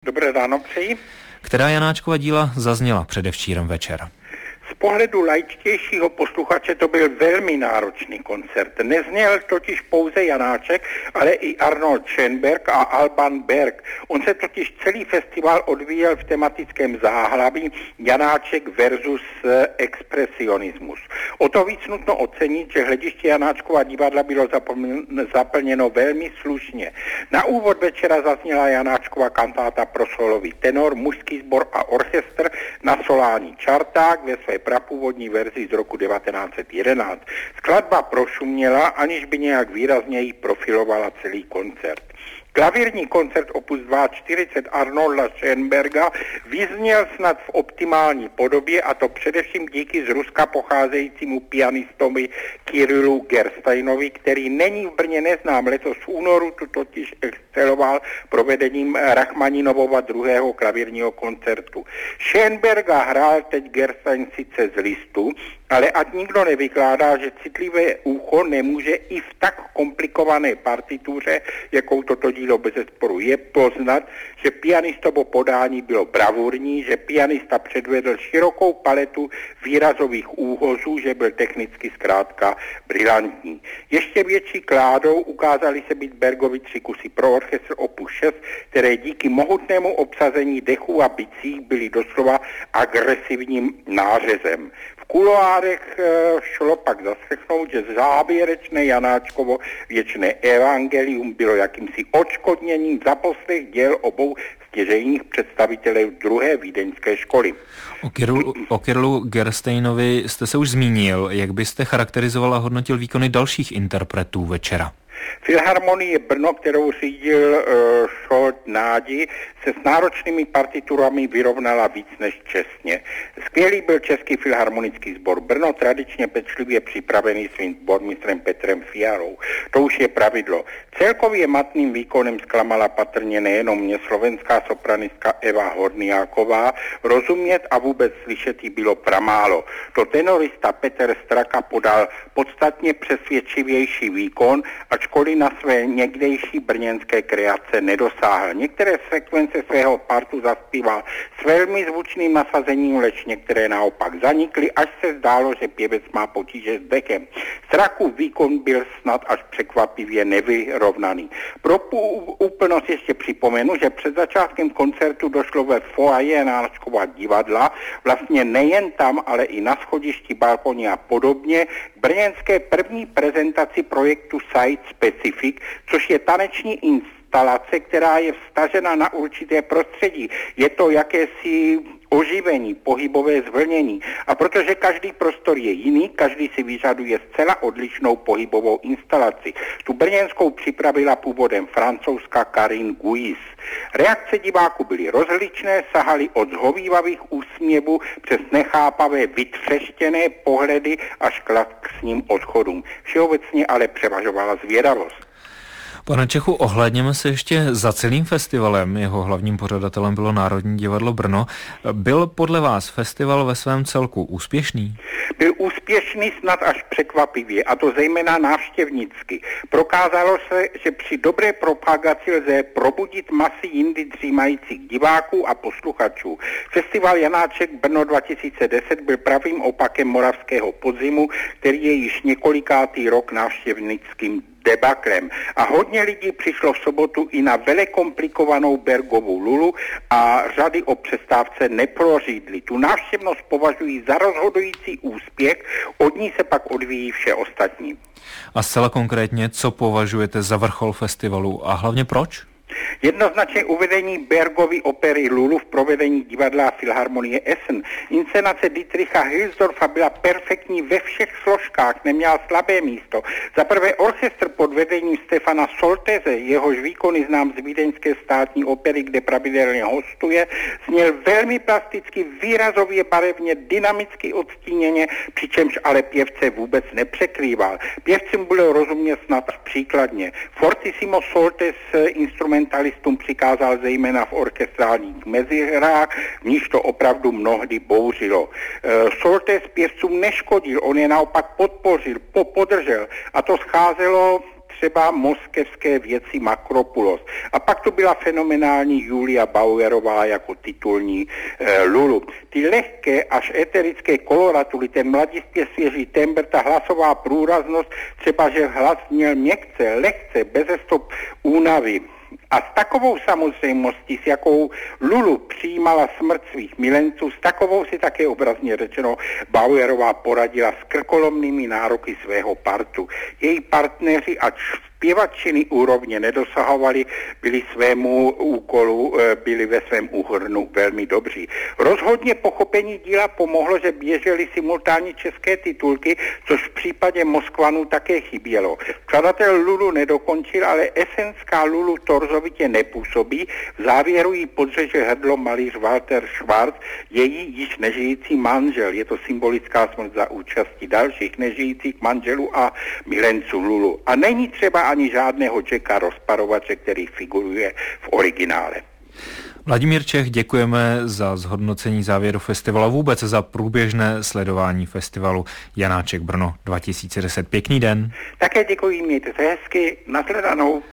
Dobré ráno přeji. Která Janáčkova díla zazněla předevčírem večer? Z pohledu laičtějšího posluchače to byl velmi náročný koncert. Nezněl totiž pouze Janáček, ale i Arnold Schoenberg a Alban Berg. On se totiž celý festival odvíjel v tematickém záhlaví Janáček versus expresionismus. O to víc nutno ocenit, že hlediště Janáčkova divadla bylo zaplněno velmi slušně. Na úvod večera zazněla Janáčkova kantáta pro solový tenor, mužský sbor a orchestr na solální čarták ve své prapůvodní verzi z roku 1911. Skladba prošuměla, aniž by nějak výrazněji profilovala celý koncert. Klavírní koncert opus 240 Arnolda Schoenberga vyzněl snad v optimální podobě, a to především díky z Ruska pocházejícímu pianistovi Kyrillu Gersteinovi, který není v Brně neznám. Letos v únoru tu totiž exceloval provedením Rachmaninovova druhého klavírního koncertu. Schoenberga hrál teď Gerstein sice z listu, ale ať nikdo nevykládá, že citlivé ucho nemůže i v tak komplikované partituře, jakou toto dílo bezesporu je, poznat, že pianistovo podání bylo bravurní, že pianista předvedl širokou paletu výrazových úhozů, že byl technicky zkrátka brilantní. Ještě větší kládou ukázaly se být Bergovi 3 kusy pro orchestr opus 6, které díky mohutnému obsazení dechů a bicí byly doslova agresivním nářezem. V kuloárech šlo pak zaslechnout, že závěrečné Janáčkovo věčné evangelium bylo jakýmsi odškodněním za poslech děl obou stěžejních představitelů druhé vídeňské školy. O Kyrillu Gersteinovi jste se už zmínil. Jak byste charakterizoval a hodnotil výkony dalších interpretů večera? Filharmonie Brno, kterou řídil Šolt Nádi, se s náročnými partiturami vyrovnala víc než čestně. Skvělý byl Český filharmonický sbor Brno, tradičně pečlivě připravený svým sbormistrem Petrem Fialou. To už je pravidlo. Celkově matným výkonem zklamala patrně nejenom mě slovenská sopranistka Eva Horniáková, rozumět a vůbec slyšet jí bylo pramálo. To tenorista Petr Straka podal podstatně přesvědčivější výkon, ačkoliv na své někdejší brněnské kreace nedosáhl. Některé sekvence svého partu zaspíval s velmi zvučným nasazením, leč některé naopak zanikly, až se zdálo, že pěvec má potíže s dechem. Strakův výkon byl snad až překvapivě nevyrovnaný. Pro úplnost ještě připomenu, že před začátkem koncertu došlo ve foaje Janáčkova divadla, vlastně nejen tam, ale i na schodišti, balkoně a podobně, k brněnské první prezentaci projektu Site Specific, což je taneční instalace, která je vztažena na určité prostředí. Je to jakési oživení, pohybové zvlnění. A protože každý prostor je jiný, každý si vyžaduje zcela odlišnou pohybovou instalaci. Tu brněnskou připravila původem francouzská Karine Guis. Reakce diváků byly rozličné, sahaly od zhovívavých úsměvů přes nechápavé, vytřeštěné pohledy až k laxním odchodům. Všeobecně ale převažovala zvědavost. Pane Čechu, ohlédněme se ještě za celým festivalem. Jeho hlavním pořadatelem bylo Národní divadlo Brno. Byl podle vás festival ve svém celku úspěšný? Byl úspěšný snad až překvapivě, a to zejména návštěvnicky. Prokázalo se, že při dobré propagaci lze probudit masy jindy dřímajících diváků a posluchačů. Festival Janáček Brno 2010 byl pravým opakem moravského podzimu, který je již několikátý rok návštěvnickým debaklem. A hodně lidí přišlo v sobotu i na velekomplikovanou Bergovu Lulu a řady o přestávce neprořídly. Tu návštěvnost považují za rozhodující úspěch, od ní se pak odvíjí vše ostatní. A zcela konkrétně, co považujete za vrchol festivalu a hlavně proč? Jednoznačně uvedení Bergovy opery Lulu v provedení divadla a Filharmonie Essen. Inscenace Dietricha Hilsdorfa byla perfektní ve všech složkách, neměla slabé místo. Za prvé orchestr pod vedením Stefana Soltese, jehož výkony znám z vídeňské státní opery, kde pravidelně hostuje, zněl velmi plasticky, výrazově barevně, dynamicky odstíněně, přičemž ale pěvce vůbec nepřekrýval. Pěvcům bylo rozumět snad příkladně. Fortissimo Soltes instrumentalistům přikázal zejména v orchestrálních mezihrách, v níž to opravdu mnohdy bouřilo. Soltes pěvcům neškodil, on je naopak podpořil, podržel, a to scházelo třeba moskevské věci Makropulos. A pak to byla fenomenální Julia Bauerová jako titulní Lulu. Ty lehké až eterické koloratuly, ten mladistvě svěží tembr, ta hlasová průraznost, třeba že hlas měl měkce, lehce, beze stop únavy. A s takovou samozřejmostí, s jakou Lulu přijímala smrt svých milenců, s takovou si také obrazně řečeno Bauerová poradila s krkolomnými nároky svého partu. Její partneři, ač zpěvačiny úrovně nedosahovali, byli ve svém úhrnu velmi dobří. Rozhodně pochopení díla pomohlo, že běžely simultánně české titulky, což v případě Moskvanu také chybělo. Skladatel Lulu nedokončil, ale esenská Lulu torzovitě nepůsobí. V závěru jí podřeže hrdlo malíř Walter Schwarz, její již nežijící manžel. Je to symbolická smrt za účasti dalších nežijících manželů a milenců Lulu. A není třeba ani žádného Jacka Rozparovače, který figuruje v originále. Vladimír Čech, děkujeme za zhodnocení závěru festivalu, vůbec za průběžné sledování festivalu Janáček Brno 2010. Pěkný den. Také děkuji, mějte se hezky, nashledanou.